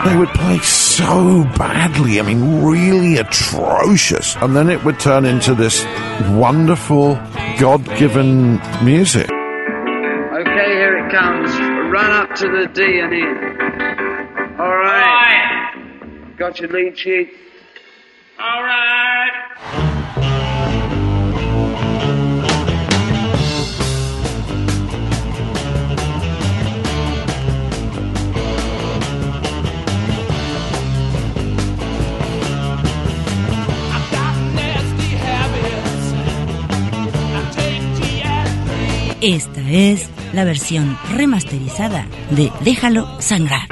They would play so badly, I mean, really atrocious. And then it would turn into this wonderful, God-given music. Okay, here it comes. Run up to the D and E. All right. Got your lead sheet? All right. Esta es la versión remasterizada de Déjalo Sangrar.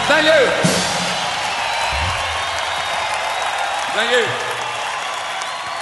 Thank you.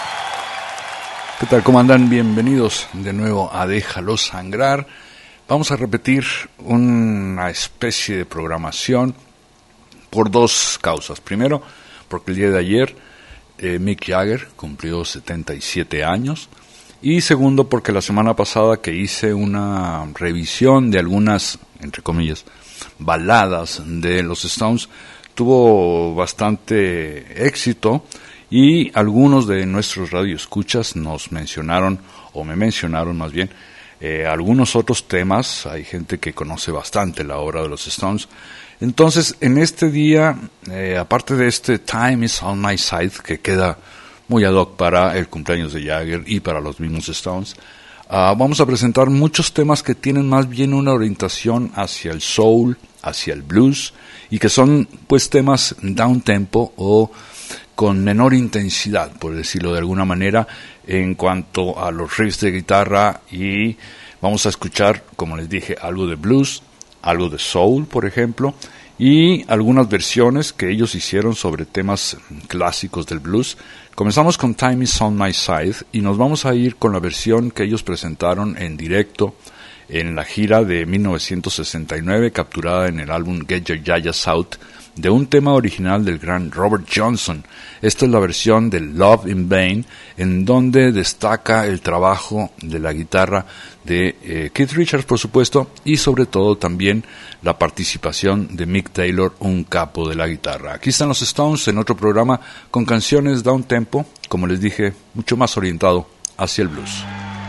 ¿Qué tal? ¿Cómo andan? Bienvenidos de nuevo a Déjalo Sangrar. Vamos a repetir una especie de programación por dos causas. Primero, porque el día de ayer Mick Jagger cumplió 77 años. Y segundo, porque la semana pasada que hice una revisión de algunas, entre comillas, baladas de los Stones, tuvo bastante éxito. Y algunos de nuestros radioescuchas nos mencionaron, o me mencionaron más bien, algunos otros temas. Hay gente que conoce bastante la obra de los Stones. Entonces, en este día, aparte de este Time is on my side, que queda muy ad hoc para el cumpleaños de Jagger y para los mismos Stones, vamos a presentar muchos temas que tienen más bien una orientación hacia el soul, hacia el blues, y que son pues temas down tempo o con menor intensidad, por decirlo de alguna manera, en cuanto a los riffs de guitarra. Y vamos a escuchar, como les dije, algo de blues, algo de soul, por ejemplo, y algunas versiones que ellos hicieron sobre temas clásicos del blues. Comenzamos con Time is on my side y nos vamos a ir con la versión que ellos presentaron en directo en la gira de 1969, capturada en el álbum Get Your Yayas Out, de un tema original del gran Robert Johnson. Esta es la versión de Love in Vain, en donde destaca el trabajo de la guitarra de Keith Richards, por supuesto, y sobre todo también la participación de Mick Taylor, un capo de la guitarra. Aquí están los Stones en otro programa con canciones down tempo, como les dije, mucho más orientado hacia el blues.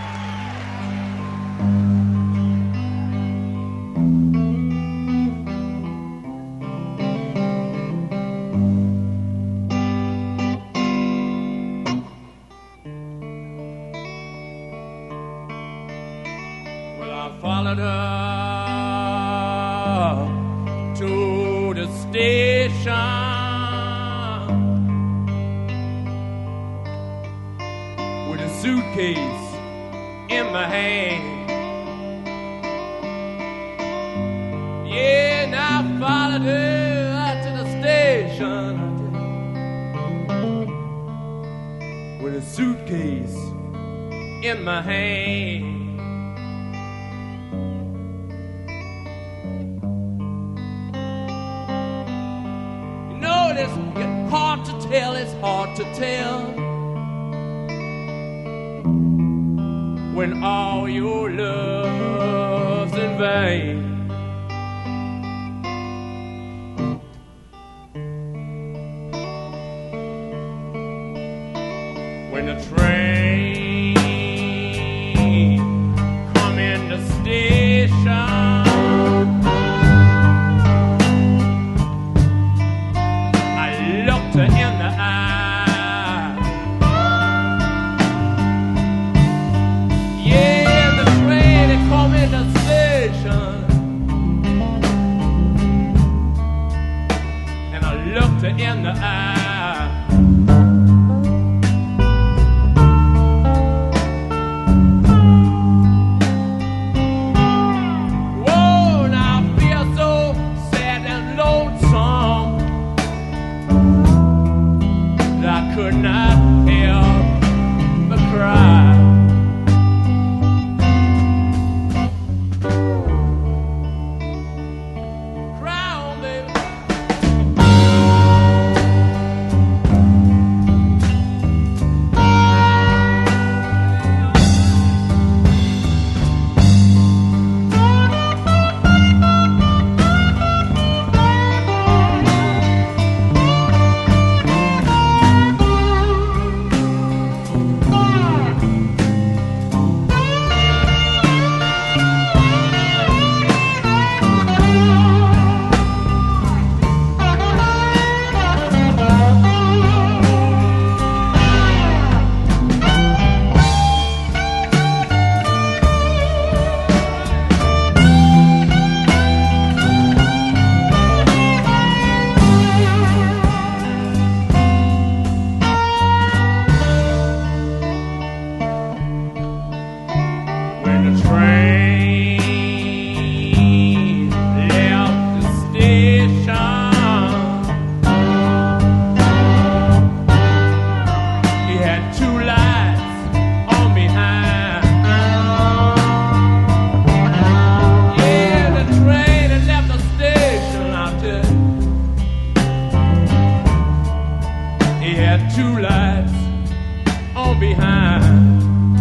Followed her to the station with a suitcase in my hand. Yeah, and I followed her to the station with a suitcase in my hand. It's hard to tell when all your love's in vain. When the train come in the station, in the eye. Yeah, the train it come in the station, and I looked her in the eye. Whoa, now I feel so sad and lonesome, I could not help but cry. Cry on, baby. had two lights on behind.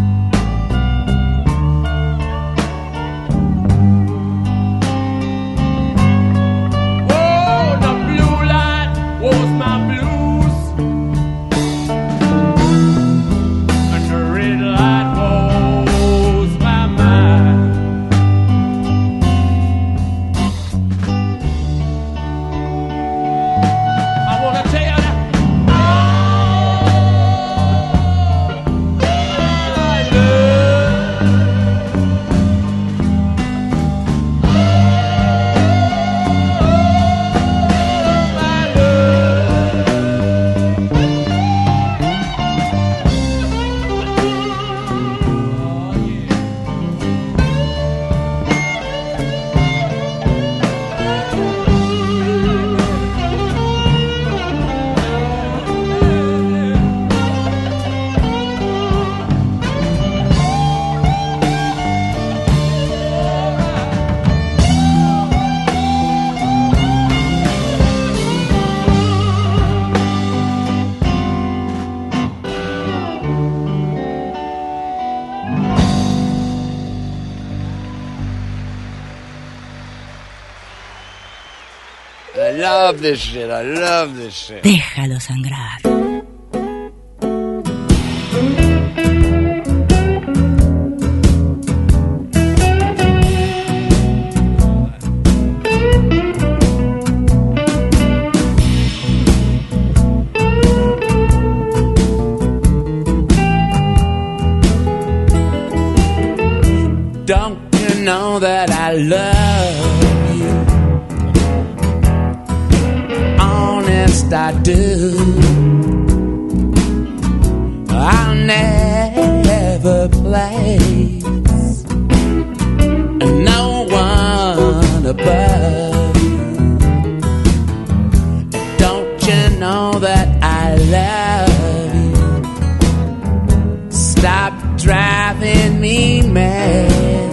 I love this shit. I love this shit. Déjalo sangrar. Don't you know that I love you? Honest, I do. I'll never place no one above you. Don't you know that I love you? Stop driving me mad.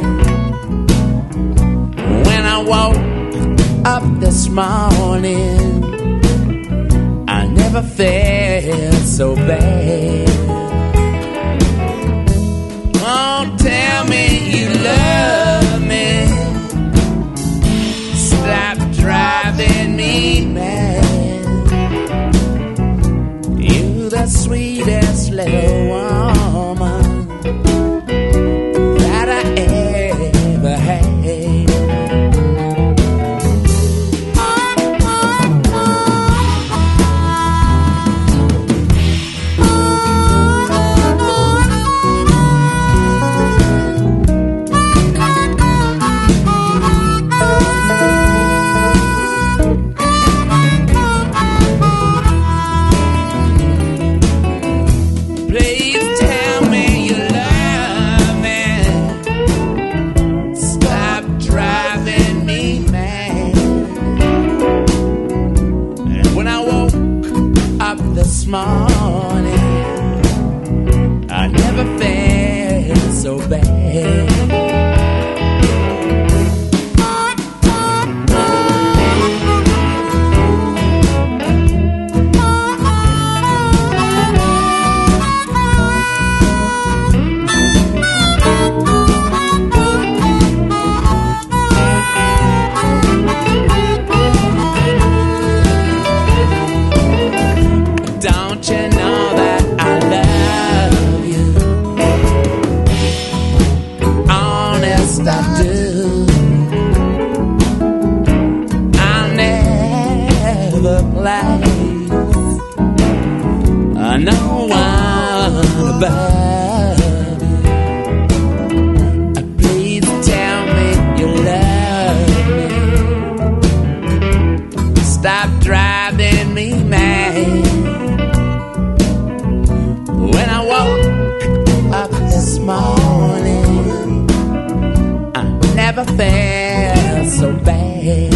When I woke up this morning, I never felt so bad. Oh, tell me you love me. Stop driving me mad. You the sweetest little woman that I ever had. Morning, I never felt so bad. No one above you. Please tell me you love me. Stop driving me mad. When I woke up this morning, I never felt so bad.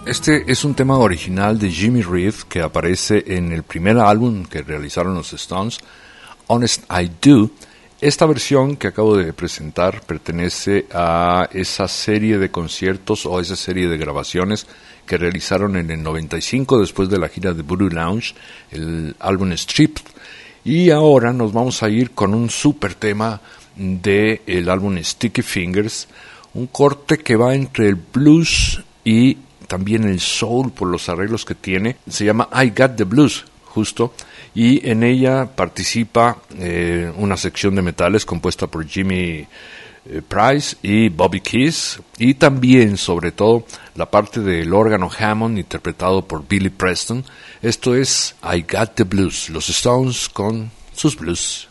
Este es un tema original de Jimmy Reed que aparece en el primer álbum que realizaron los Stones, Honest I Do. Esta versión que acabo de presentar pertenece a esa serie de conciertos o esa serie de grabaciones que realizaron en el 95 después de la gira de Voodoo Lounge, el álbum Stripped. Y ahora nos vamos a ir con un super tema del álbum Sticky Fingers, un corte que va entre el blues y también el soul por los arreglos que tiene. Se llama I Got the Blues, justo, y en ella participa una sección de metales compuesta por Jimmy Price y Bobby Keys, y también, sobre todo, la parte del órgano Hammond interpretado por Billy Preston. Esto es I Got the Blues, los Stones con sus blues.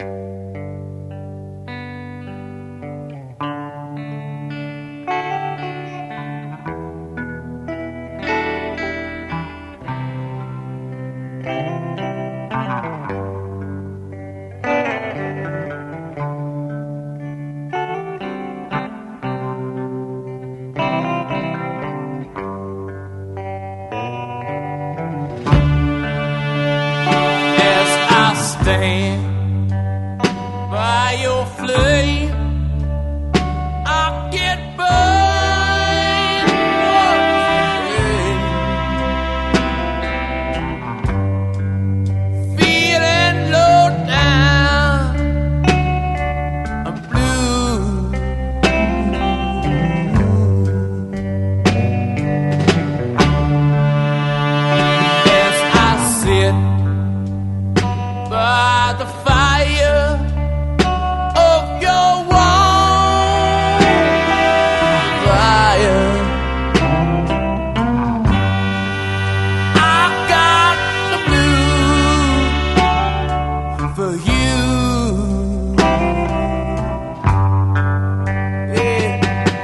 Stand by your flame, I get burned once again. Feeling low down, I'm blue. As I sit by the fire of your warm fire, I got the blues for you. Yeah.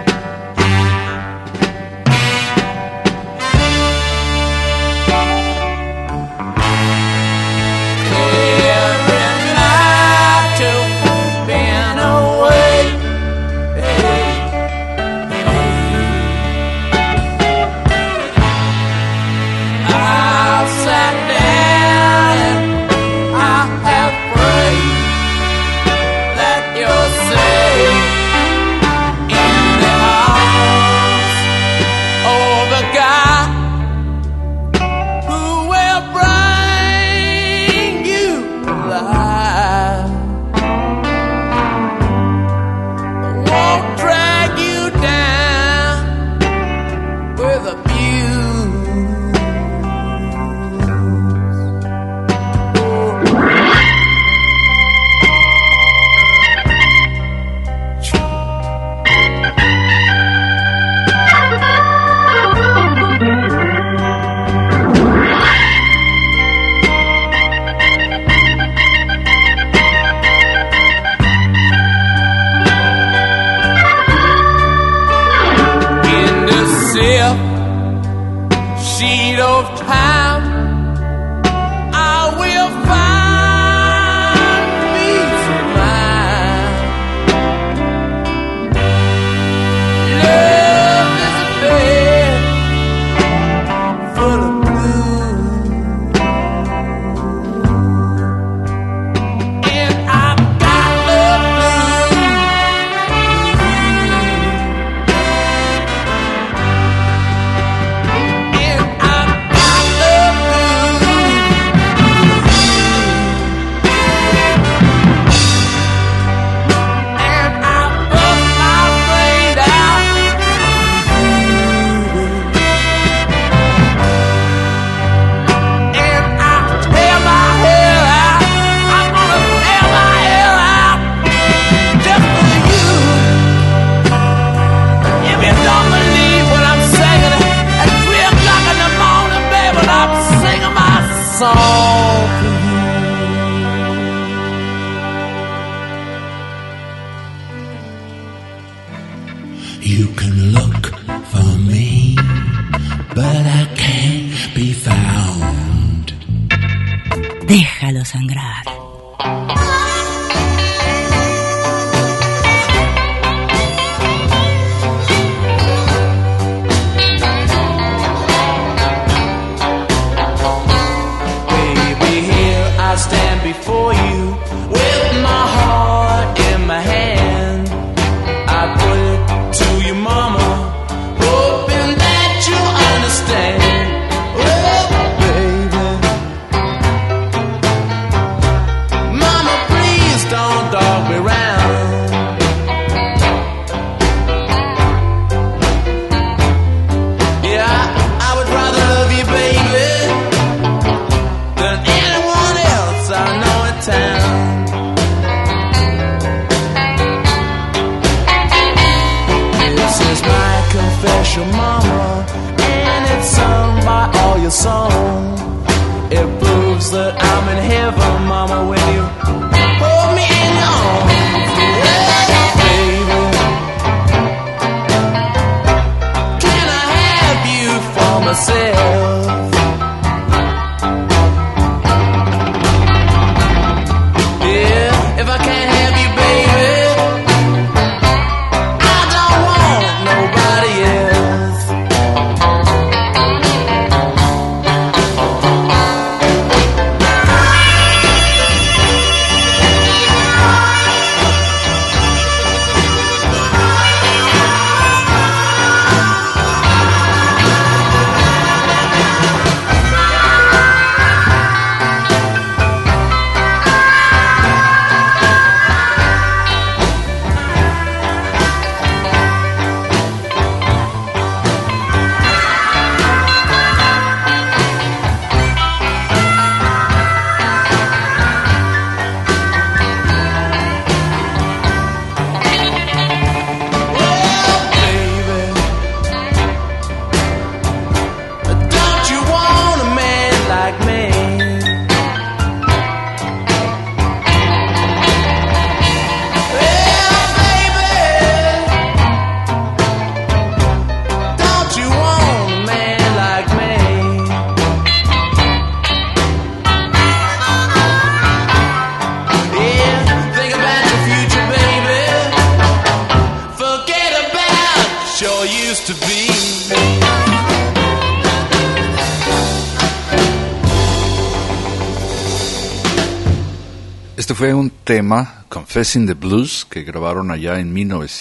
You can look for me, but I can't be found. Déjalo sangrar. song. It proves that I'm in heaven, mama, when you hold me in your arms. Yeah, baby, can I have you for myself? Yeah, if I can't have you, baby, I don't want nobody else. Este fue un tema, Confessing the Blues, que grabaron allá en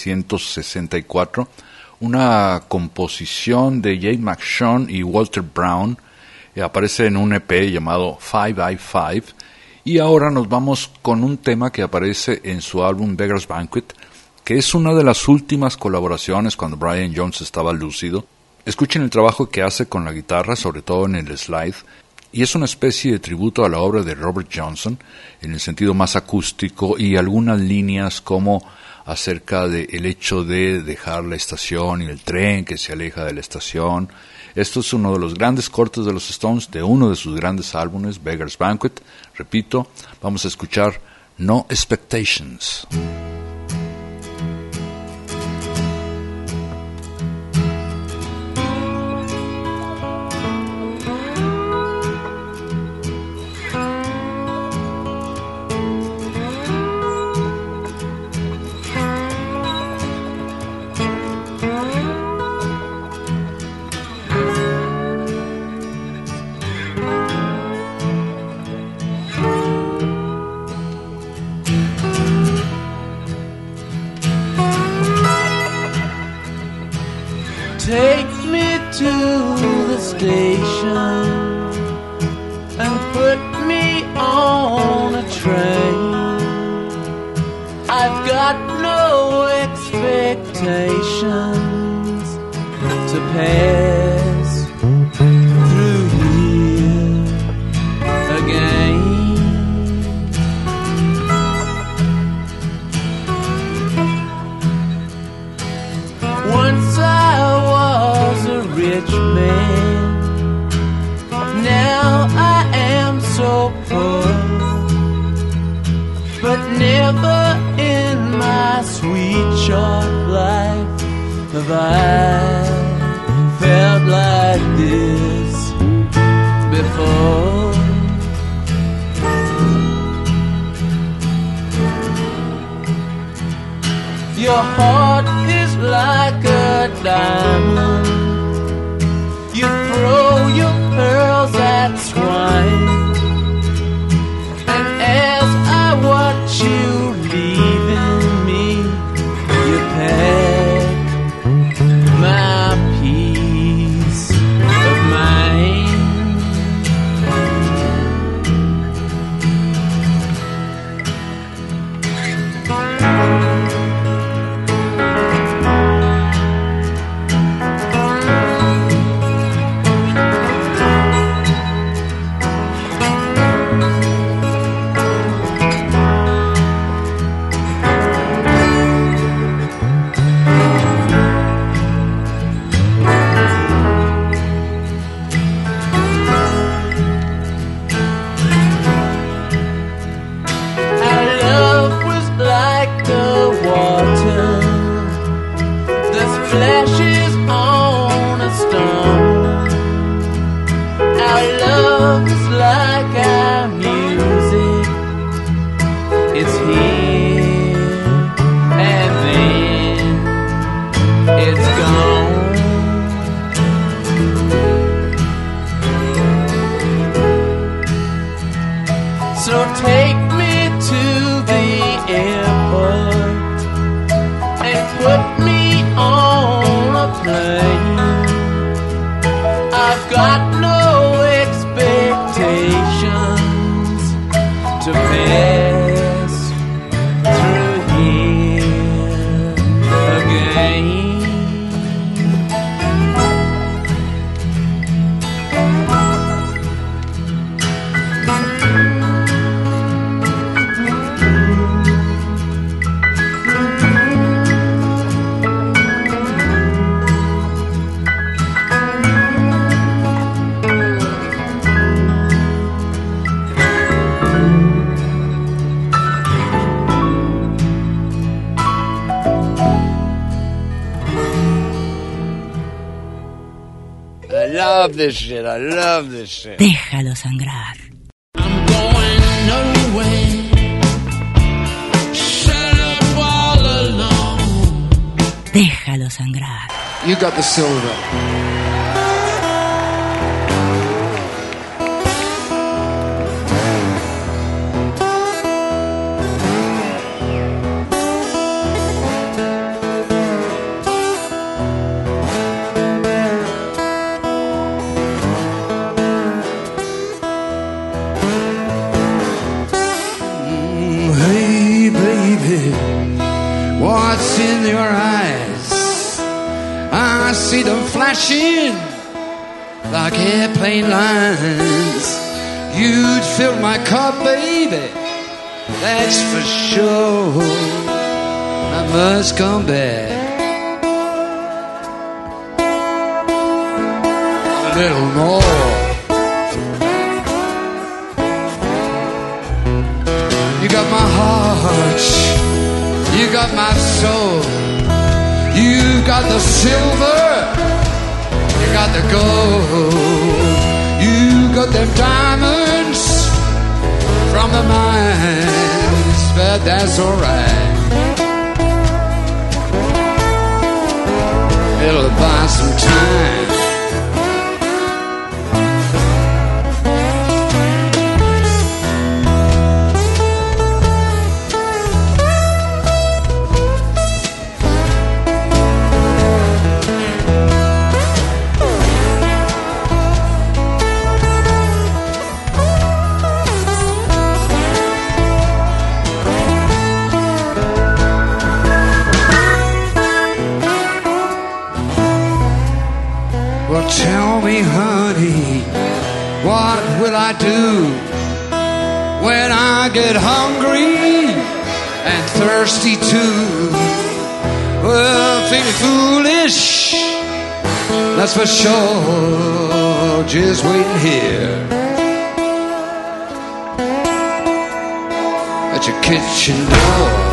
1964, una composición de Jay McShone y Walter Brown, aparece en un EP llamado 5i5, y ahora nos vamos con un tema que aparece en su álbum Beggar's Banquet, que es una de las últimas colaboraciones cuando Brian Jones estaba lúcido. Escuchen el trabajo que hace con la guitarra, sobre todo en el slide, y es una especie de tributo a la obra de Robert Johnson, en el sentido más acústico, y algunas líneas como acerca del hecho de dejar la estación y el tren que se aleja de la estación. Esto es uno de los grandes cortes de los Stones, de uno de sus grandes álbumes, Beggar's Banquet. Repito, vamos a escuchar No Expectations. Take me to the station and put me on a train. I've got no expectations to pass through here again. Once I was a rich man, now I am so poor, but never in my sweet short life have I felt like this before. Your heart is like a diamond. You throw your pearls at swine, and as I watch you leaving me, you pack my peace of mind. flashes on a stone. Our love is like our music. It's here and then it's gone. So take me to the airport and put me on a plane. I've got no expectations to pass through here again. I love this shit. I love this shit. Déjalo sangrar. I'm going nowhere. Shut up all alone. Déjalo sangrar. You got the silver. Hey, baby, what's in your eyes? I see them flashing like airplane lines. You'd fill my cup, baby, that's for sure. I must come back a little more. You got my heart, you got my soul, you got the silver, you got the gold, you got them diamonds from the mines, but that's alright. It'll buy some time. Well, tell me, honey, what will I do when I get hungry and thirsty too? Well, feeling foolish, that's for sure. Just waiting here at your kitchen door.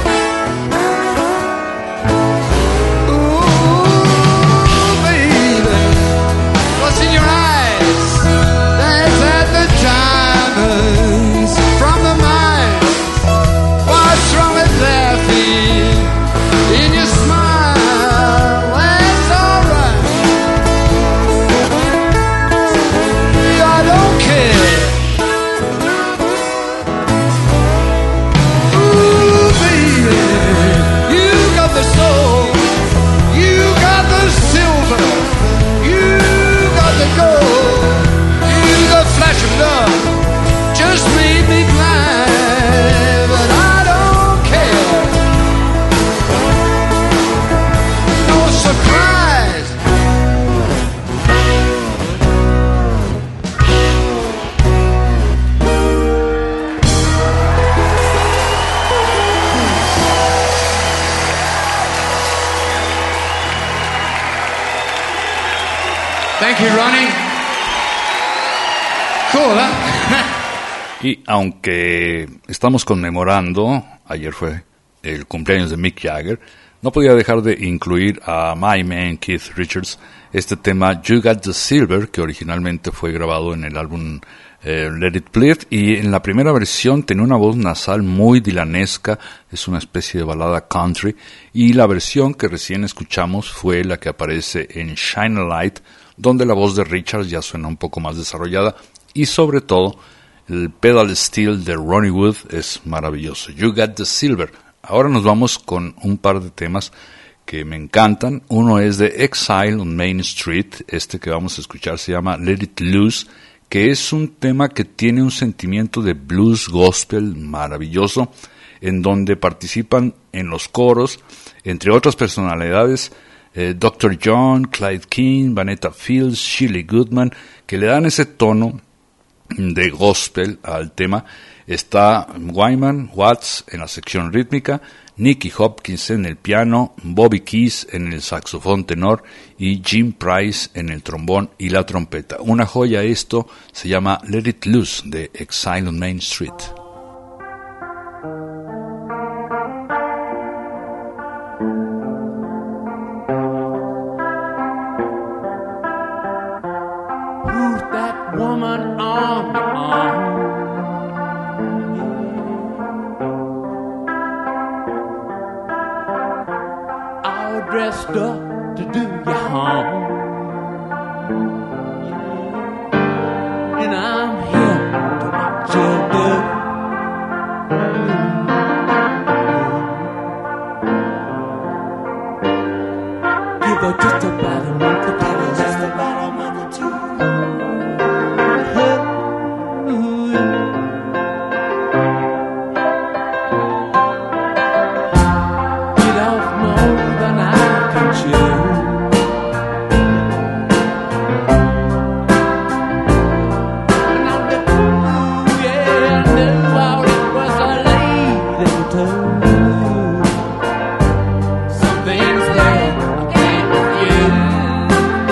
Thank you, Ronnie. Cool, ¿eh? Y aunque estamos conmemorando, ayer fue el cumpleaños de Mick Jagger, no podía dejar de incluir a My Man Keith Richards, este tema You Got the Silver, que originalmente fue grabado en el álbum Let It Bleed, y en la primera versión tenía una voz nasal muy dilanesca, es una especie de balada country, y la versión que recién escuchamos fue la que aparece en Shine a Light, donde la voz de Richards ya suena un poco más desarrollada, y sobre todo el pedal steel de Ronnie Wood es maravilloso. You Got the Silver. Ahora nos vamos con un par de temas que me encantan. Uno es de Exile on Main Street. Este que vamos a escuchar se llama Let It Loose, que es un tema que tiene un sentimiento de blues gospel maravilloso, en donde participan en los coros, entre otras personalidades, Dr. John, Clyde King, Vanetta Fields, Shirley Goodman, que le dan ese tono de gospel al tema. Está Wyman Watts en la sección rítmica, Nicky Hopkins en el piano, Bobby Keys en el saxofón tenor y Jim Price en el trombón y la trompeta. Una joya esto, se llama Let It Loose de Exile on Main Street. Who's that woman on the arm? All dressed up to do you harm. And I'm here to watch you do. Give her just about a month to give her just about a month or two. Get off more than I can chew. And I'm the ooh, yeah, I knew all it was a leading to. Some things that I can't refuse.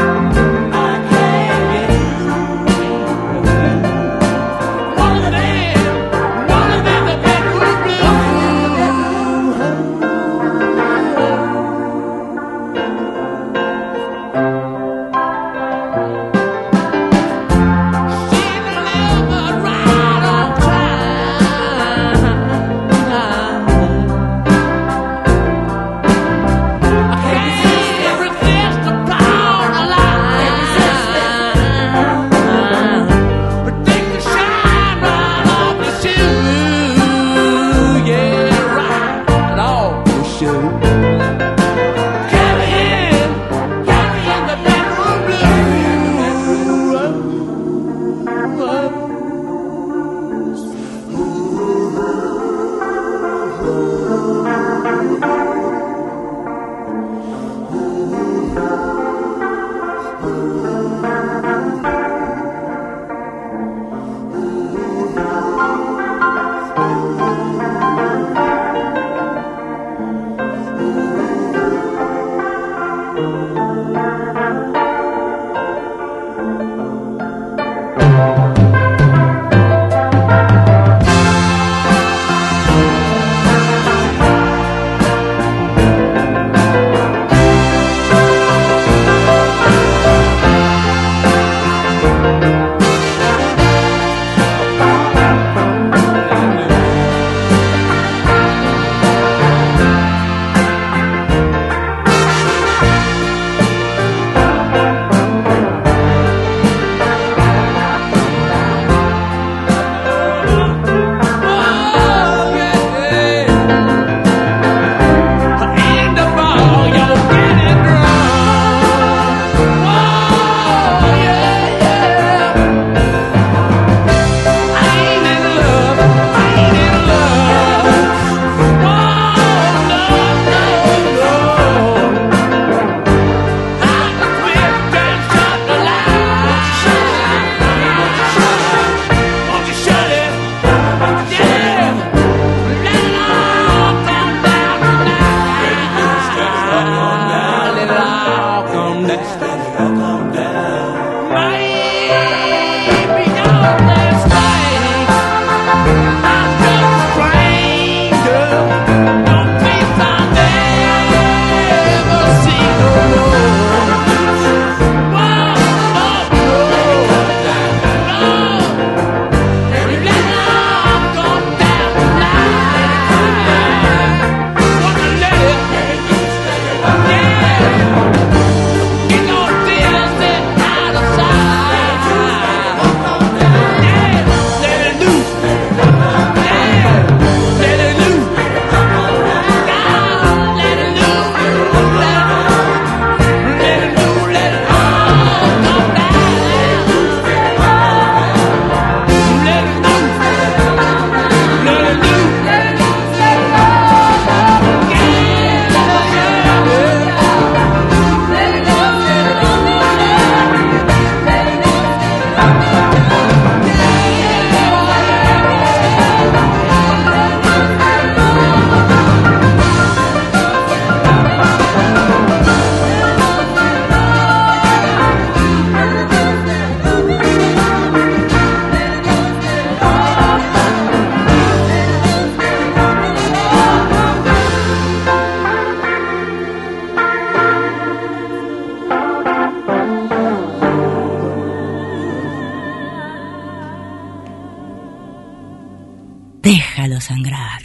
sangrar.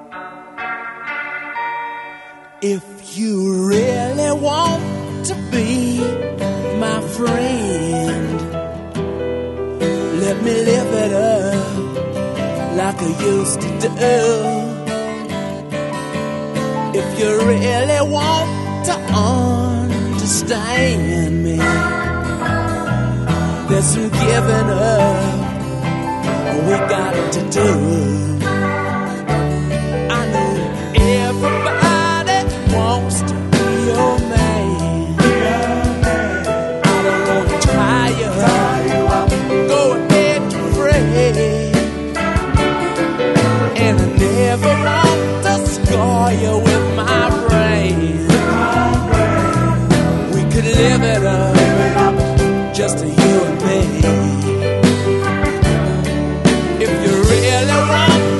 If you really want to be my friend, let me live it up like I used to do. If you really want to understand me, there's some giving up we got to do. I know everybody wants to be your man. I don't want to tie you up. Go ahead and pray. And I never want to scar you with my brain. We could live it up, just you and me. If you really want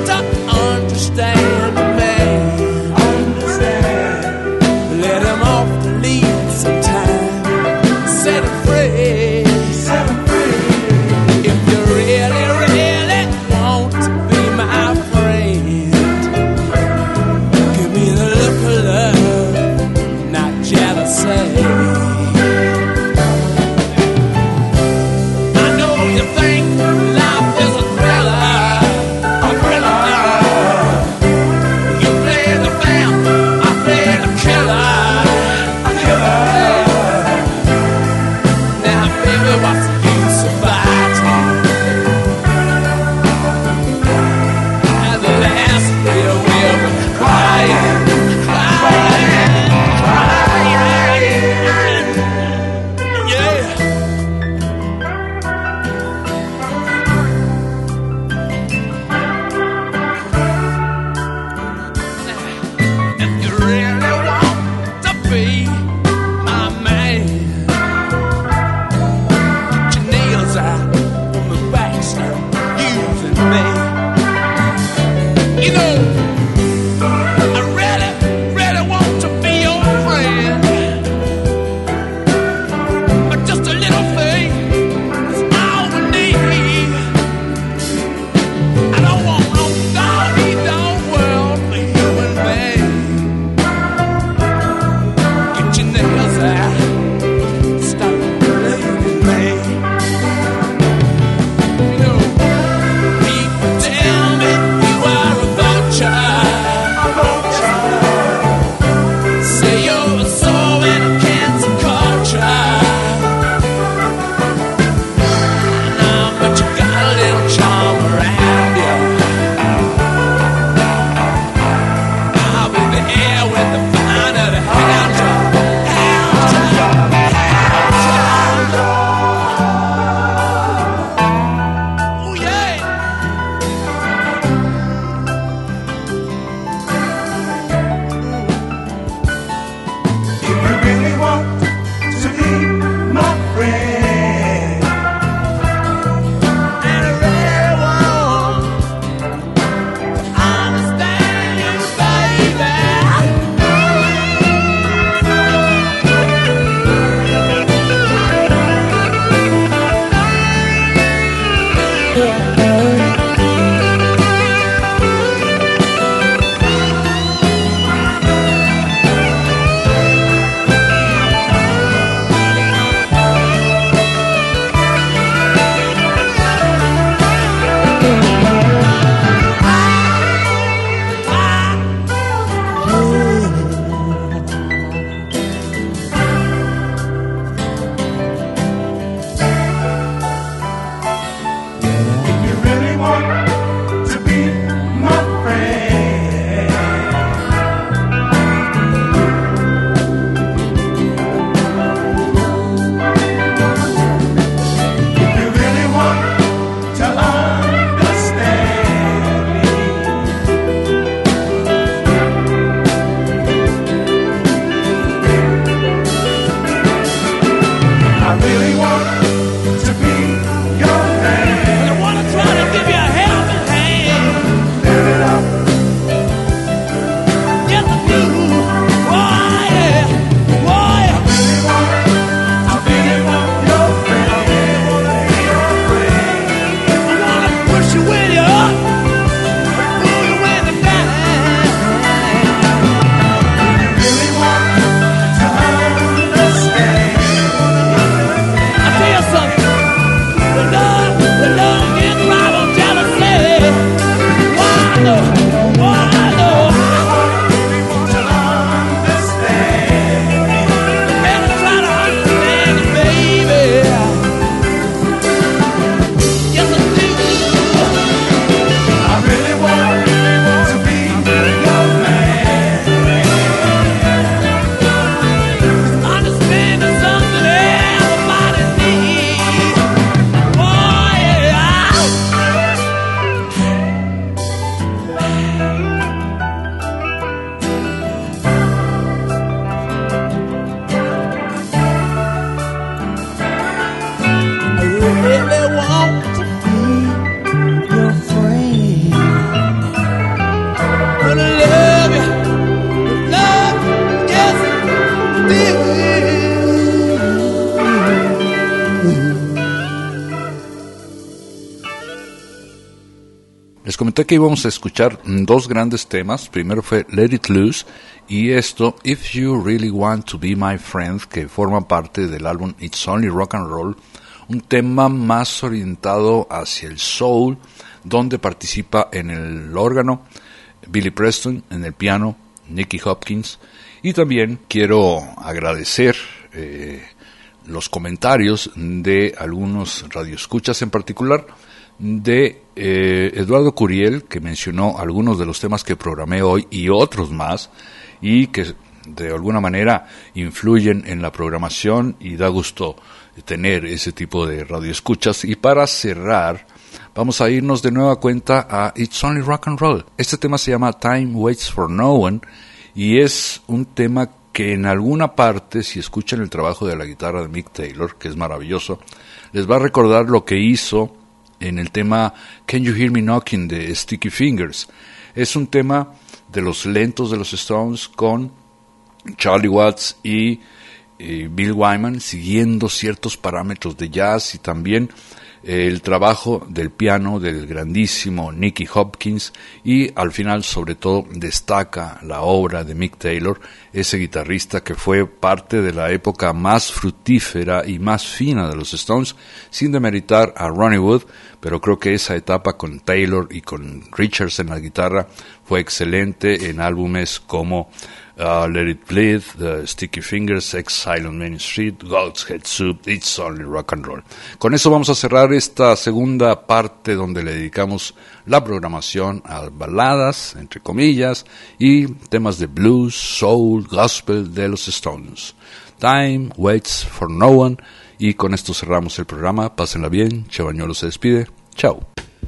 Les comenté que íbamos a escuchar dos grandes temas. Primero fue Let It Loose y esto, If You Really Want to Be My Friend, que forma parte del álbum It's Only Rock and Roll, un tema más orientado hacia el soul, donde participa en el órgano Billy Preston, en el piano Nicky Hopkins. Y también quiero agradecer los comentarios de algunos radioescuchas, en particular de Eduardo Curiel, que mencionó algunos de los temas que programé hoy y otros más, y que de alguna manera influyen en la programación, y da gusto tener ese tipo de radioescuchas. Y para cerrar, vamos a irnos de nueva cuenta a It's Only Rock and Roll. Este tema se llama Time Waits for No One, y es un tema que en alguna parte, si escuchan el trabajo de la guitarra de Mick Taylor, que es maravilloso, les va a recordar lo que hizo en el tema Can You Hear Me Knocking de Sticky Fingers. Es un tema de los lentos de los Stones con Charlie Watts y Bill Wyman, siguiendo ciertos parámetros de jazz, y también el trabajo del piano del grandísimo Nicky Hopkins, y al final sobre todo destaca la obra de Mick Taylor, ese guitarrista que fue parte de la época más fructífera y más fina de los Stones, sin demeritar a Ronnie Wood, pero creo que esa etapa con Taylor y con Richards en la guitarra fue excelente en álbumes como Let It Bleed, The Sticky Fingers, Exile on Main Street, Goat's Head Soup, It's Only Rock and Roll. Con eso vamos a cerrar esta segunda parte donde le dedicamos la programación a baladas, entre comillas, y temas de blues, soul, gospel de los Stones. Time Waits for No One, y con esto cerramos el programa. Pásenla bien, Che Bañuelo se despide. Chao.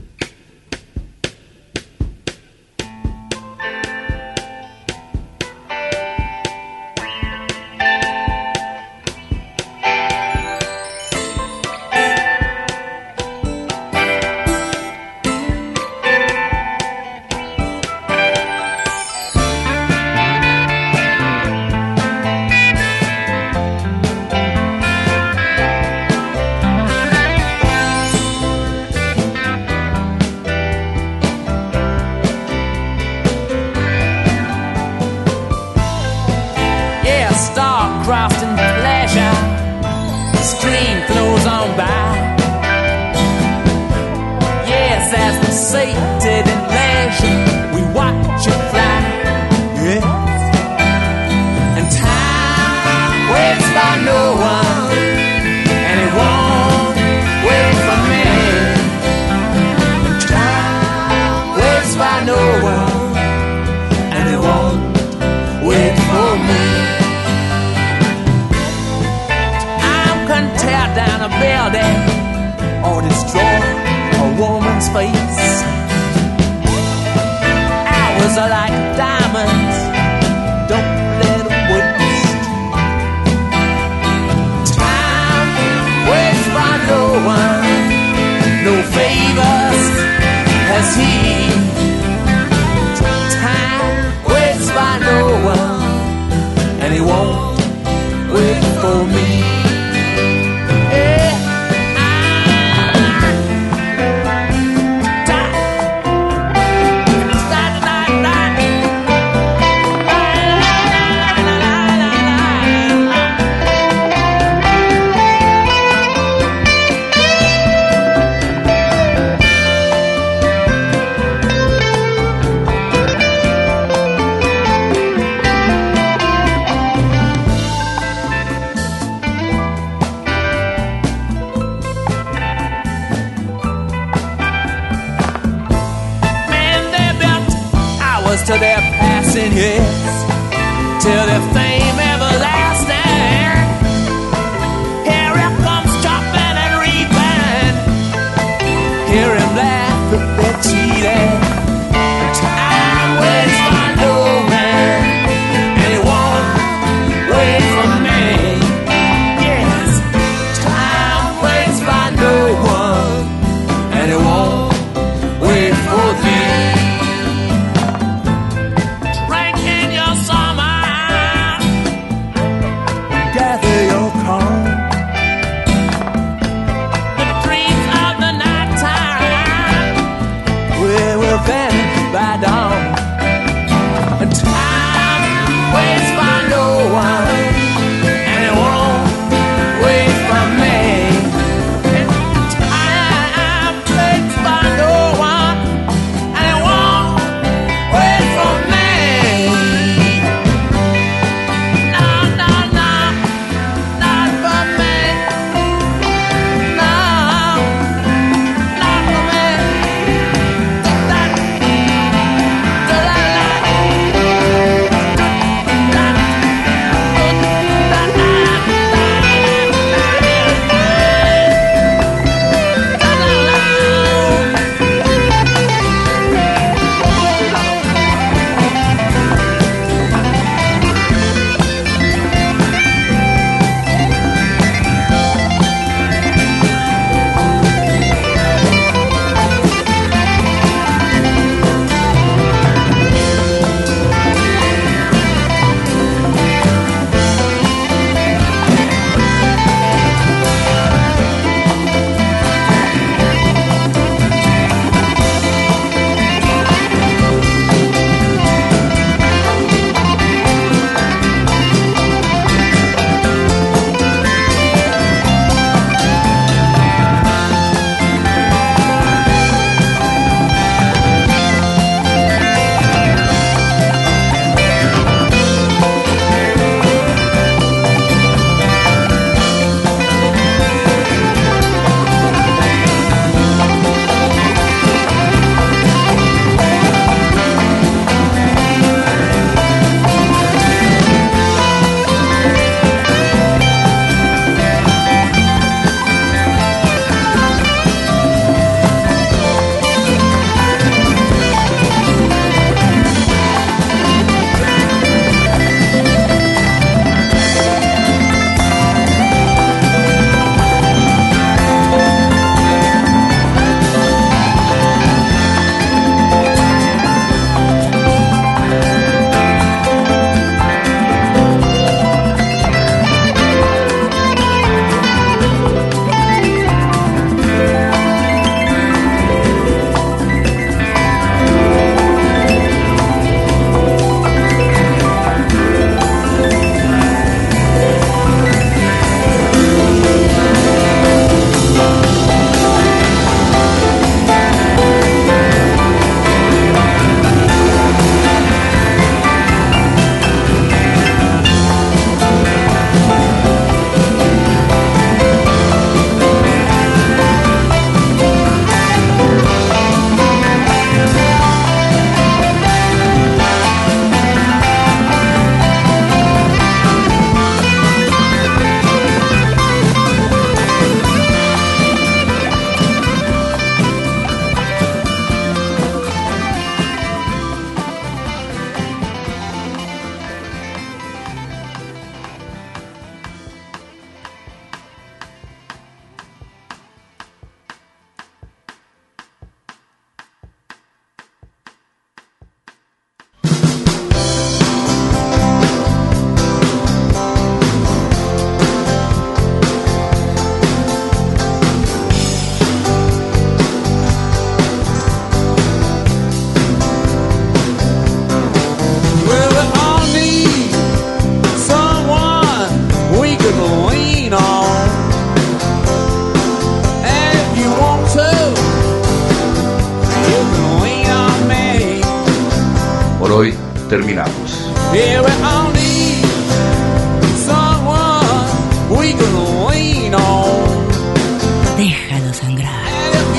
Star-crossed in pleasure, the stream flows on by. Yes, as we sated in leisure, we watch it fly. Yes. And time waits for no one, and it won't wait for me. And time waits for no one, and it won't wait for me. Tear down a building or destroy a woman's face. Hours are like diamonds, don't let them waste. Time waits for no one, no favors has he. Time waits for no one, and he won't wait for me. To their passing years, till their fame everlasting. Here it comes chopping and reaping. Hear him laugh if they're cheating. Time waits for no man, and it won't wait for me. Yes, time waits for no one, and it won't wait for thee. terminamos. Yeah, we all need someone we can lean on. Déjalo sangrar. And if